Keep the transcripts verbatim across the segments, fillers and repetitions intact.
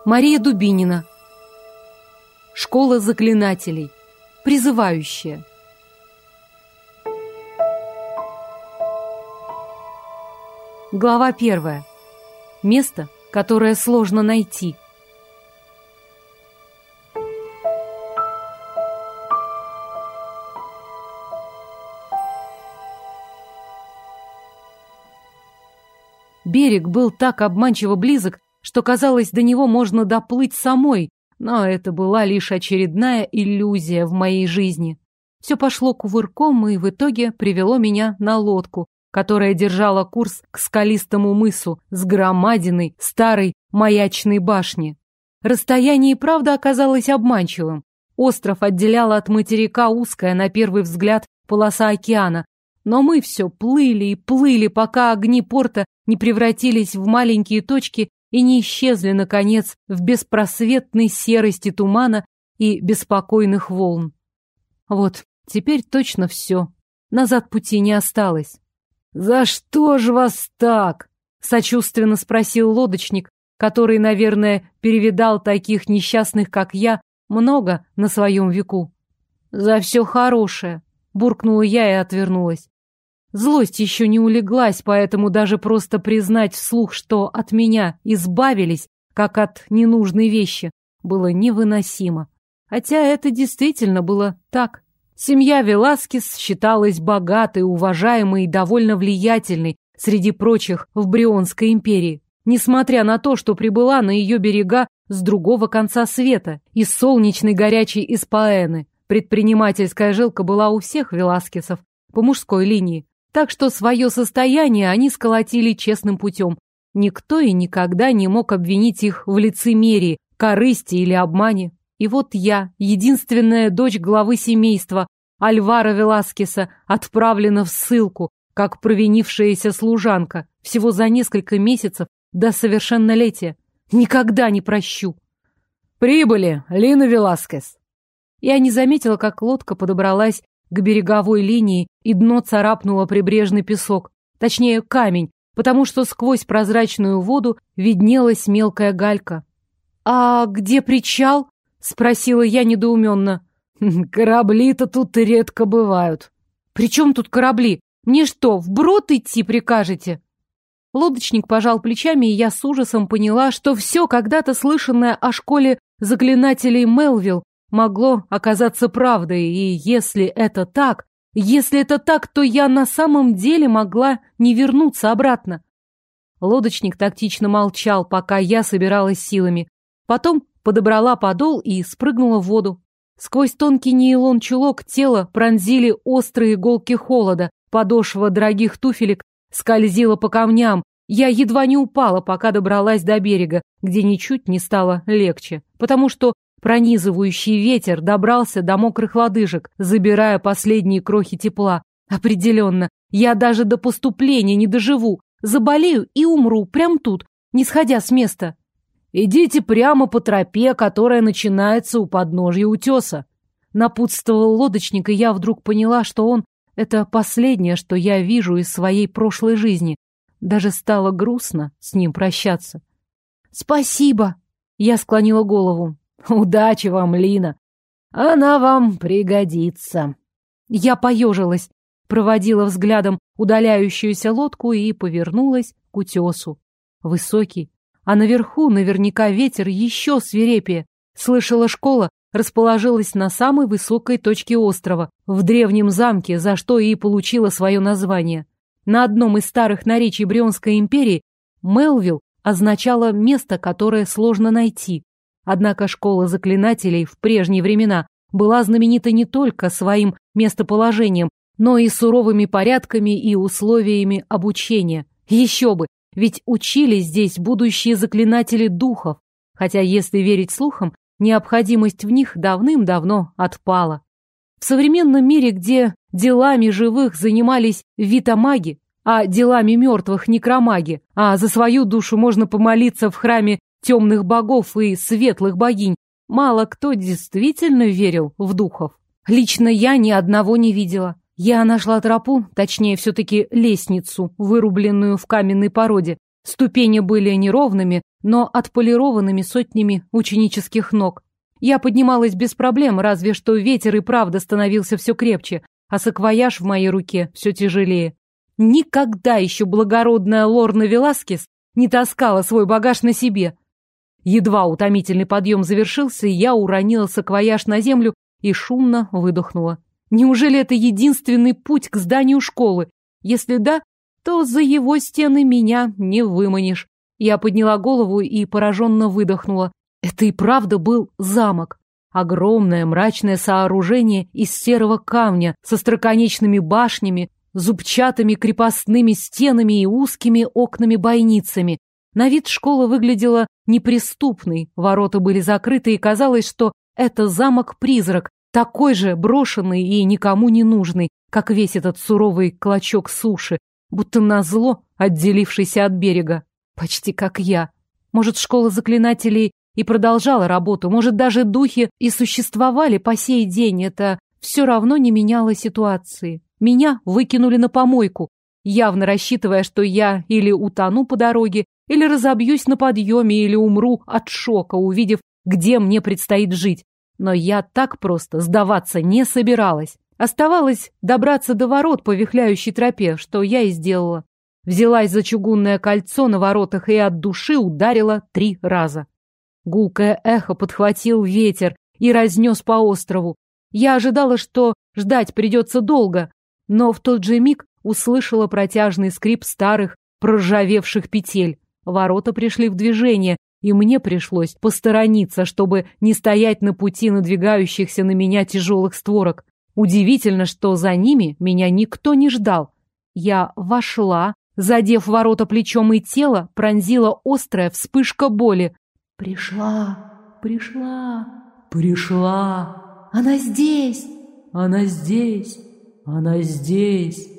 Мария Дубинина. Школа заклинателей. Призывающая. Глава первая. Место, которое сложно найти. Берег был так обманчиво близок, что казалось, до него можно доплыть самой, но это была лишь очередная иллюзия в моей жизни. Все пошло кувырком и в итоге привело меня на лодку, которая держала курс к скалистому мысу с громадиной старой маячной башни. Расстояние и правда оказалось обманчивым. Остров отделяла от материка узкая, на первый взгляд, полоса океана, но мы все плыли и плыли, пока огни порта не превратились в маленькие точки и не исчезли, наконец, в беспросветной серости тумана и беспокойных волн. Вот, теперь точно все. Назад пути не осталось. «За что ж вас так?» — сочувственно спросил лодочник, который, наверное, перевидал таких несчастных, как я, много на своем веку. «За все хорошее», — буркнула я и отвернулась. Злость еще не улеглась, поэтому даже просто признать вслух, что от меня избавились, как от ненужной вещи, было невыносимо. Хотя это действительно было так. Семья Веласкес считалась богатой, уважаемой и довольно влиятельной среди прочих в Брионской империи, несмотря на то, что прибыла на ее берега с другого конца света, из солнечной горячей Испаэны. Предпринимательская жилка была у всех Веласкесов по мужской линии. Так что свое состояние они сколотили честным путем. Никто и никогда не мог обвинить их в лицемерии, корысти или обмане. И вот я, единственная дочь главы семейства, Альвара Веласкеса, отправлена в ссылку, как провинившаяся служанка, всего за несколько месяцев до совершеннолетия. Никогда не прощу. «Прибыли, Лина Веласкес!» Я не заметила, как лодка подобралась к береговой линии, и дно царапнуло прибрежный песок, точнее камень, потому что сквозь прозрачную воду виднелась мелкая галька. «А где причал?» — спросила я недоуменно. «Корабли-то тут редко бывают». «При чем тут корабли? Мне что, вброд идти прикажете?» Лодочник пожал плечами, и я с ужасом поняла, что все когда-то слышанное о школе заклинателей Мелвилл могло оказаться правдой, и если это так, если это так, то я на самом деле могла не вернуться обратно. Лодочник тактично молчал, пока я собиралась силами. Потом подобрала подол и спрыгнула в воду. Сквозь тонкий нейлон-чулок тело пронзили острые иголки холода, подошва дорогих туфелек скользила по камням. Я едва не упала, пока добралась до берега, где ничуть не стало легче, потому что пронизывающий ветер добрался до мокрых лодыжек, забирая последние крохи тепла. Определенно, я даже до поступления не доживу, заболею и умру прямо тут, не сходя с места. «Идите прямо по тропе, которая начинается у подножья утеса», — напутствовал лодочник, и я вдруг поняла, что он — это последнее, что я вижу из своей прошлой жизни. Даже стало грустно с ним прощаться. «Спасибо!» — я склонила голову. «Удачи вам, Лина! Она вам пригодится!» Я поежилась, проводила взглядом удаляющуюся лодку и повернулась к утесу. Высокий, а наверху наверняка ветер еще свирепее. Слышала, школа расположилась на самой высокой точке острова, в древнем замке, за что и получила свое название. На одном из старых наречий Брионской империи Мелвилл означало место, которое сложно найти. Однако школа заклинателей в прежние времена была знаменита не только своим местоположением, но и суровыми порядками и условиями обучения. Еще бы, ведь учились здесь будущие заклинатели духов, хотя, если верить слухам, необходимость в них давным-давно отпала. В современном мире, где делами живых занимались витамаги, а делами мертвых некромаги, а за свою душу можно помолиться в храме темных богов и светлых богинь, мало кто действительно верил в духов. Лично я ни одного не видела. Я нашла тропу, точнее, все-таки лестницу, вырубленную в каменной породе, Ступени были неровными, но отполированными сотнями ученических ног. Я поднималась без проблем, разве что ветер и правда становился все крепче, а саквояж в моей руке все тяжелее. Никогда еще благородная Лорна Веласкес не таскала свой багаж на себе. Едва утомительный подъем завершился, я уронила саквояж на землю и шумно выдохнула. Неужели это единственный путь к зданию школы? Если да, то за его стены меня не выманишь. Я подняла голову и пораженно выдохнула. Это и правда был замок. Огромное мрачное сооружение из серого камня со остроконечными башнями, зубчатыми крепостными стенами и узкими окнами-бойницами. На вид школа выглядела неприступной, ворота были закрыты, и казалось, что это замок-призрак, такой же брошенный и никому не нужный, как весь этот суровый клочок суши, будто назло отделившийся от берега. Почти как я. Может, школа заклинателей и продолжала работу, может, даже духи и существовали по сей день, это все равно не меняло ситуации. Меня выкинули на помойку, явно рассчитывая, что я или утону по дороге, или разобьюсь на подъеме, или умру от шока, увидев, где мне предстоит жить. Но я так просто сдаваться не собиралась. Оставалось добраться до ворот по вихляющей тропе, что я и сделала. Взялась за чугунное кольцо на воротах и от души ударила три раза. Гулкое эхо подхватил ветер и разнес по острову. Я ожидала, что ждать придется долго, но в тот же миг услышала протяжный скрип старых проржавевших петель. Ворота пришли в движение, и мне пришлось посторониться, чтобы не стоять на пути надвигающихся на меня тяжелых створок. Удивительно, что за ними меня никто не ждал. Я вошла, задев ворота плечом, и тело пронзила острая вспышка боли. «Пришла, пришла, пришла! Она здесь! Она здесь! Она здесь!»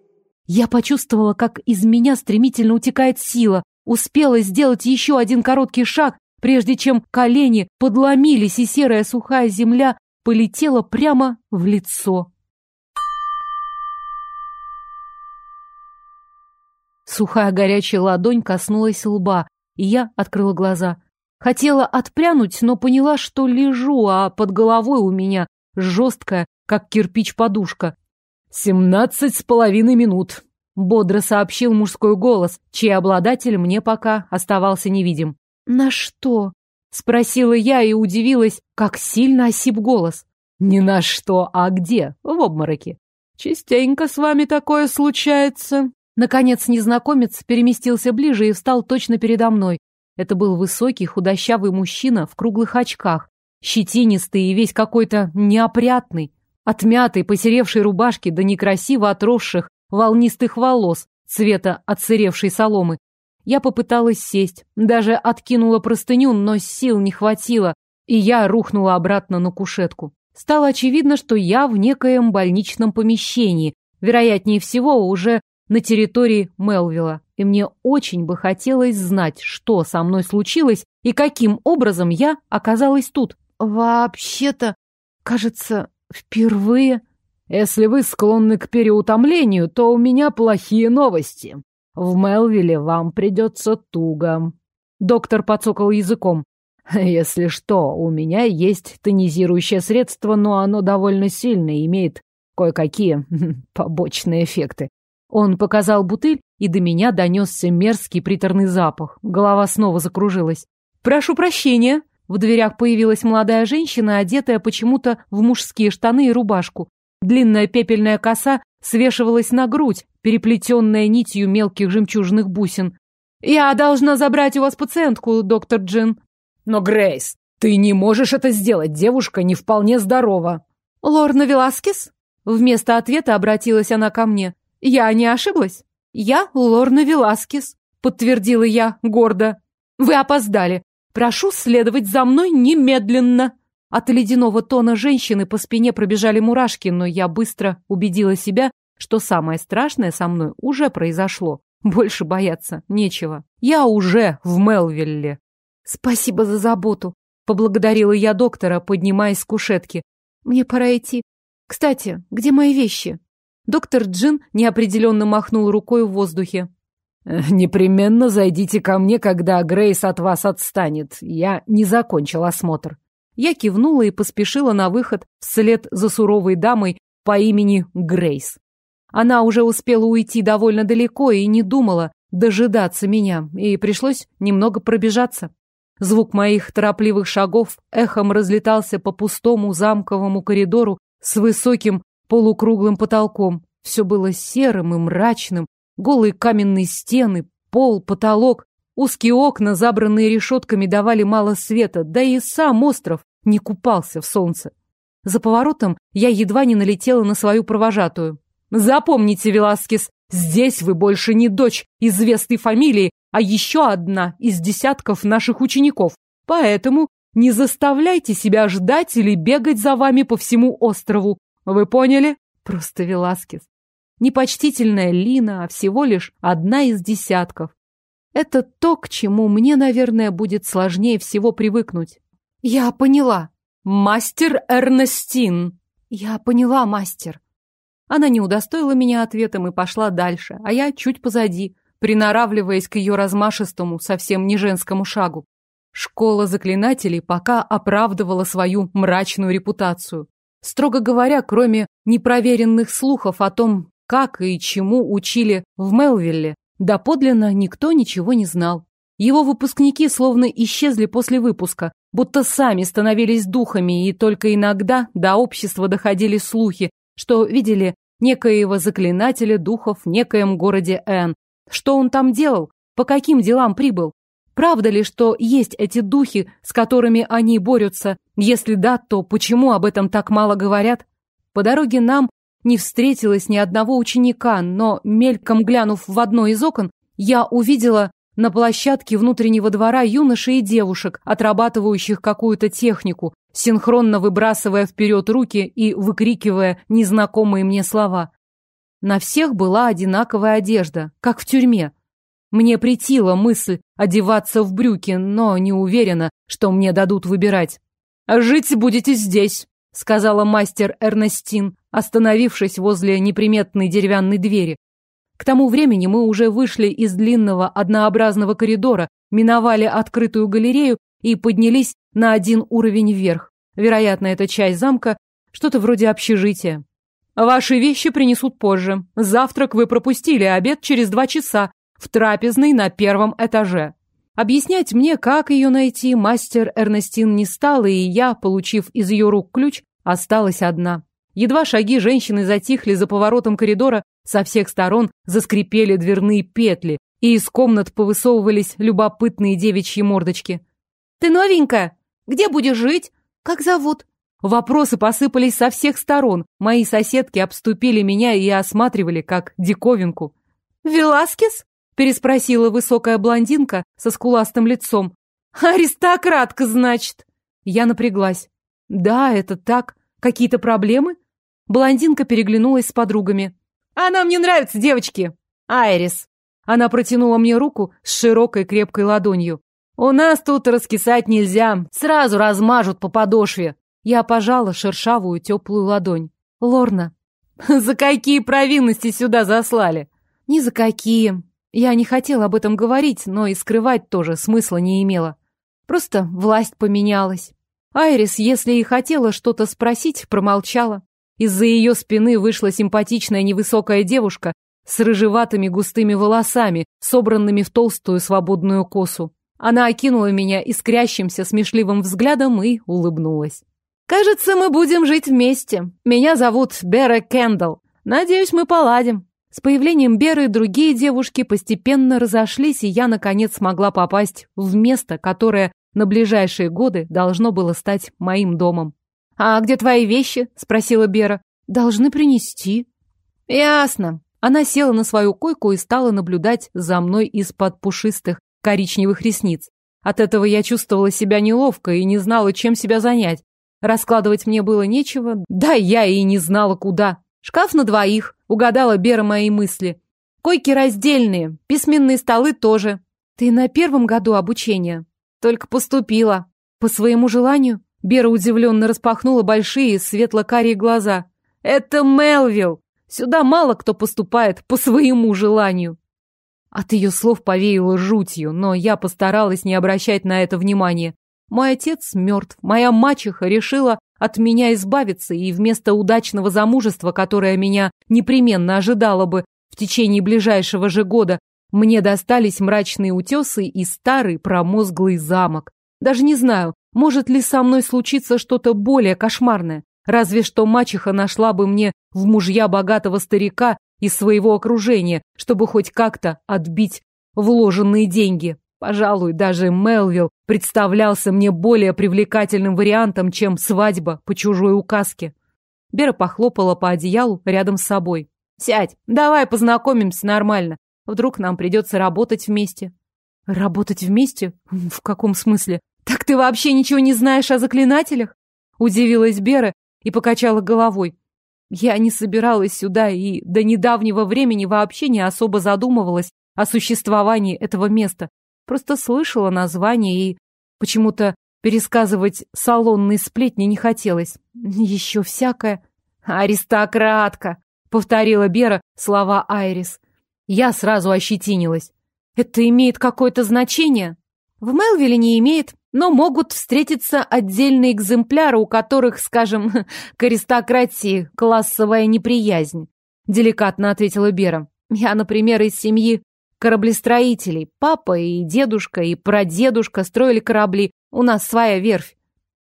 Я почувствовала, как из меня стремительно утекает сила, успела сделать еще один короткий шаг, прежде чем колени подломились, и серая сухая земля полетела прямо в лицо. Сухая горячая ладонь коснулась лба, и я открыла глаза. Хотела отпрянуть, но поняла, что лежу, а под головой у меня жесткая, как кирпич, подушка. «Семнадцать с половиной минут», — бодро сообщил мужской голос, чей обладатель мне пока оставался невидим. «На что?» — спросила я и удивилась, как сильно осип голос. «Не на что, а где? В обмороке. Частенько с вами такое случается». Наконец незнакомец переместился ближе и встал точно передо мной. Это был высокий, худощавый мужчина в круглых очках, щетинистый и весь какой-то неопрятный, от мятой, посеревшей рубашки до некрасиво отросших волнистых волос цвета отсыревшей соломы. Я попыталась сесть, даже откинула простыню, но сил не хватило, и я рухнула обратно на кушетку. Стало очевидно, что я в некоем больничном помещении, вероятнее всего, уже на территории Мелвилла, и мне очень бы хотелось знать, что со мной случилось и каким образом я оказалась тут. Вообще-то, кажется, впервые. Если вы склонны к переутомлению, то у меня плохие новости. В Мелвилле вам придется туго. Доктор подсокал языком. Если что, у меня есть тонизирующее средство, но оно довольно сильное и имеет кое-какие побочные эффекты. Он показал бутыль, и до меня донесся мерзкий приторный запах. Голова снова закружилась. «Прошу прощения!» В дверях появилась молодая женщина, одетая почему-то в мужские штаны и рубашку. Длинная пепельная коса свешивалась на грудь, переплетенная нитью мелких жемчужных бусин. «Я должна забрать у вас пациентку, доктор Джин». «Но, Грейс, ты не можешь это сделать, девушка не вполне здорова». «Лорна Веласкес?» Вместо ответа обратилась она ко мне. «Я не ошиблась?» «Я Лорна Веласкес», — подтвердила я гордо. «Вы опоздали. Прошу следовать за мной немедленно». От ледяного тона женщины по спине пробежали мурашки, но я быстро убедила себя, что самое страшное со мной уже произошло. Больше бояться нечего. Я уже в Мелвилле. «Спасибо за заботу», — поблагодарила я доктора, поднимаясь с кушетки. «Мне пора идти. Кстати, где мои вещи?» Доктор Джин неопределенно махнул рукой в воздухе. Непременно зайдите ко мне, когда Грейс от вас отстанет. Я не закончил осмотр. Я кивнула и поспешила на выход вслед за суровой дамой по имени Грейс. Она уже успела уйти довольно далеко и не думала дожидаться меня, и пришлось немного пробежаться. Звук моих торопливых шагов эхом разлетался по пустому замковому коридору с высоким полукруглым потолком. Все было серым и мрачным, голые каменные стены, пол, потолок, узкие окна, забранные решетками, давали мало света, да и сам остров не купался в солнце. За поворотом я едва не налетела на свою провожатую. «Запомните, Веласкес, здесь вы больше не дочь известной фамилии, а еще одна из десятков наших учеников. Поэтому не заставляйте себя ждать или бегать за вами по всему острову. Вы поняли?» Просто Веласкес. Непочтительная Лина, а всего лишь одна из десятков. Это то, к чему мне, наверное, будет сложнее всего привыкнуть. Я поняла. Мастер Эрнестин. Я поняла, мастер. Она не удостоила меня ответом и пошла дальше, а я чуть позади, приноравливаясь к ее размашистому, совсем не женскому шагу. Школа заклинателей пока оправдывала свою мрачную репутацию. Строго говоря, кроме непроверенных слухов о том, как и чему учили в Мелвилле, доподлинно никто ничего не знал. Его выпускники словно исчезли после выпуска, будто сами становились духами, и только иногда до общества доходили слухи, что видели некоего заклинателя духов в некоем городе Эн. Что он там делал? По каким делам прибыл? Правда ли, что есть эти духи, с которыми они борются? Если да, то почему об этом так мало говорят? По дороге нам не встретилось ни одного ученика, но, мельком глянув в одно из окон, я увидела на площадке внутреннего двора юношей и девушек, отрабатывающих какую-то технику, синхронно выбрасывая вперед руки и выкрикивая незнакомые мне слова. На всех была одинаковая одежда, как в тюрьме. Мне претила мысль одеваться в брюки, но не уверена, что мне дадут выбирать. «Жить будете здесь», — сказала мастер Эрнестин, остановившись возле неприметной деревянной двери. К тому времени мы уже вышли из длинного однообразного коридора, миновали открытую галерею и поднялись на один уровень вверх. Вероятно, эта часть замка что-то вроде общежития. «Ваши вещи принесут позже. Завтрак вы пропустили, обед через два часа в трапезной на первом этаже». Объяснять мне, как ее найти, мастер Эрнестин не стала, и я, получив из ее рук ключ, осталась одна. Едва шаги женщины затихли за поворотом коридора, со всех сторон заскрипели дверные петли, и из комнат повысовывались любопытные девичьи мордочки. «Ты новенькая? Где будешь жить? Как зовут?» Вопросы посыпались со всех сторон. Мои соседки обступили меня и осматривали, как диковинку. «Веласкес?» — переспросила высокая блондинка со скуластым лицом. «Аристократка, значит?» Я напряглась. «Да, это так. Какие-то проблемы?» Блондинка переглянулась с подругами. «Она мне нравится, девочки!» «Айрис!» Она протянула мне руку с широкой крепкой ладонью. «У нас тут раскисать нельзя, сразу размажут по подошве». Я пожала шершавую теплую ладонь. «Лорна». «За какие провинности сюда заслали?» «Ни за какие. Я не хотела об этом говорить, но и скрывать тоже смысла не имела. Просто власть поменялась». Айрис, если и хотела что-то спросить, промолчала. Из-за ее спины вышла симпатичная невысокая девушка с рыжеватыми густыми волосами, собранными в толстую свободную косу. Она окинула меня искрящимся смешливым взглядом и улыбнулась. «Кажется, мы будем жить вместе. Меня зовут Бера Кендалл. Надеюсь, мы поладим». С появлением Беры другие девушки постепенно разошлись, и я, наконец, смогла попасть в место, которое на ближайшие годы должно было стать моим домом. «А где твои вещи?» — спросила Бера. «Должны принести». «Ясно». Она села на свою койку и стала наблюдать за мной из-под пушистых коричневых ресниц. От этого я чувствовала себя неловко и не знала, чем себя занять. Раскладывать мне было нечего, да я и не знала, куда. «Шкаф на двоих», — угадала Бера мои мысли. «Койки раздельные, письменные столы тоже». «Ты на первом году обучения?» «Только поступила». «По своему желанию?» Бера удивленно распахнула большие светло-карие глаза. «Это Мелвилл! Сюда мало кто поступает по своему желанию». От ее слов повеяло жутью, но я постаралась не обращать на это внимания. Мой отец мертв, моя мачеха решила от меня избавиться, и вместо удачного замужества, которое меня непременно ожидало бы в течение ближайшего же года, мне достались мрачные утесы и старый промозглый замок. Даже не знаю, может ли со мной случиться что-то более кошмарное. Разве что мачеха нашла бы мне в мужья богатого старика из своего окружения, чтобы хоть как-то отбить вложенные деньги. Пожалуй, даже Мелвилл представлялся мне более привлекательным вариантом, чем свадьба по чужой указке. Бера похлопала по одеялу рядом с собой. «Сядь, давай познакомимся нормально. Вдруг нам придется работать вместе». «Работать вместе? В каком смысле? Так ты вообще ничего не знаешь о заклинателях?» Удивилась Бера и покачала головой. Я не собиралась сюда и до недавнего времени вообще не особо задумывалась о существовании этого места. Просто слышала название и почему-то пересказывать салонные сплетни не хотелось. Еще всякое. «Аристократка!» — повторила Бера слова Айрис. Я сразу ощетинилась. «Это имеет какое-то значение?» «В Мелвилле не имеет, но могут встретиться отдельные экземпляры, у которых, скажем, к аристократии классовая неприязнь», — деликатно ответила Бера. «Я, например, из семьи кораблестроителей. Папа и дедушка, и прадедушка строили корабли. У нас своя верфь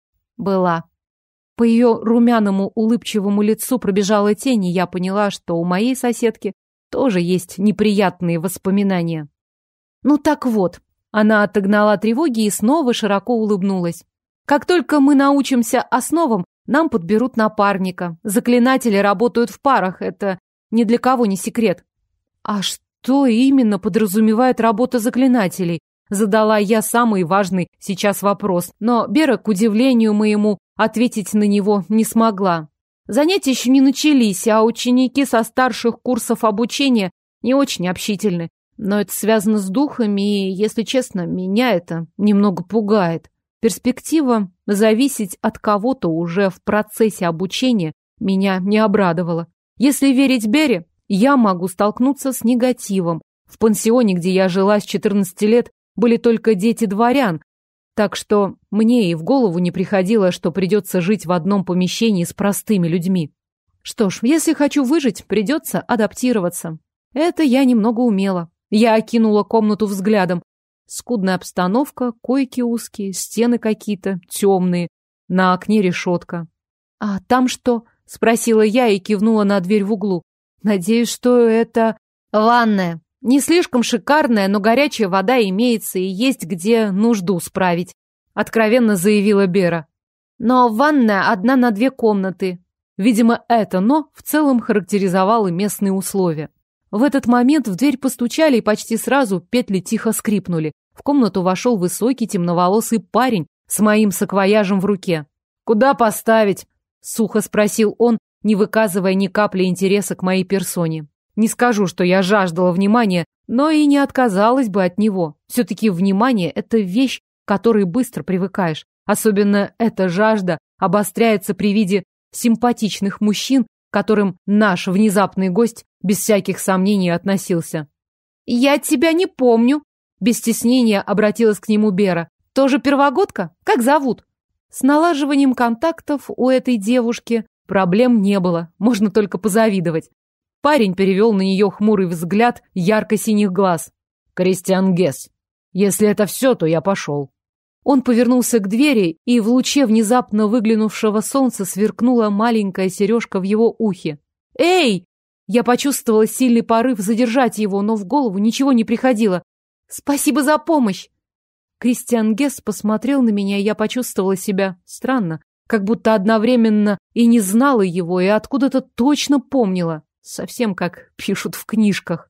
была». По ее румяному улыбчивому лицу пробежала тень, и я поняла, что у моей соседки тоже есть неприятные воспоминания. «Ну так вот», — она отогнала тревоги и снова широко улыбнулась. «Как только мы научимся основам, нам подберут напарника. Заклинатели работают в парах, это ни для кого не секрет». «А что именно подразумевает работа заклинателей?» Задала я самый важный сейчас вопрос, но Бера, к удивлению моему, ответить на него не смогла. Занятия еще не начались, а ученики со старших курсов обучения не очень общительны. Но это связано с духами, и, если честно, меня это немного пугает. Перспектива зависеть от кого-то уже в процессе обучения меня не обрадовала. Если верить Бере, я могу столкнуться с негативом. В пансионе, где я жила с четырнадцати лет, были только дети дворян, так что мне и в голову не приходило, что придется жить в одном помещении с простыми людьми. Что ж, если хочу выжить, придется адаптироваться. Это я немного умела. Я окинула комнату взглядом. Скудная обстановка, койки узкие, стены какие-то темные, на окне решетка. «А там что?» — спросила я и кивнула на дверь в углу. «Надеюсь, что это ванная. Не слишком шикарная, но горячая вода имеется и есть где нужду справить», — откровенно заявила Бера. «Но ванная одна на две комнаты». Видимо, это «но» в целом характеризовало местные условия. В этот момент в дверь постучали, и почти сразу петли тихо скрипнули. В комнату вошел высокий темноволосый парень с моим саквояжем в руке. «Куда поставить?» — сухо спросил он, не выказывая ни капли интереса к моей персоне. Не скажу, что я жаждала внимания, но и не отказалась бы от него. Все-таки внимание — это вещь, к которой быстро привыкаешь. Особенно эта жажда обостряется при виде симпатичных мужчин, к которым наш внезапный гость без всяких сомнений относился. «Я тебя не помню», — без стеснения обратилась к нему Бера. «Тоже первогодка? Как зовут?» С налаживанием контактов у этой девушки проблем не было, можно только позавидовать. Парень перевел на нее хмурый взгляд ярко-синих глаз. «Кристиан Гесс. Если это все, то я пошел». Он повернулся к двери, и в луче внезапно выглянувшего солнца сверкнула маленькая сережка в его ухе. «Эй!» Я почувствовала сильный порыв задержать его, но в голову ничего не приходило. «Спасибо за помощь!» Кристиан Гесс посмотрел на меня, и я почувствовала себя странно, как будто одновременно и не знала его, и откуда-то точно помнила. Совсем как пишут в книжках.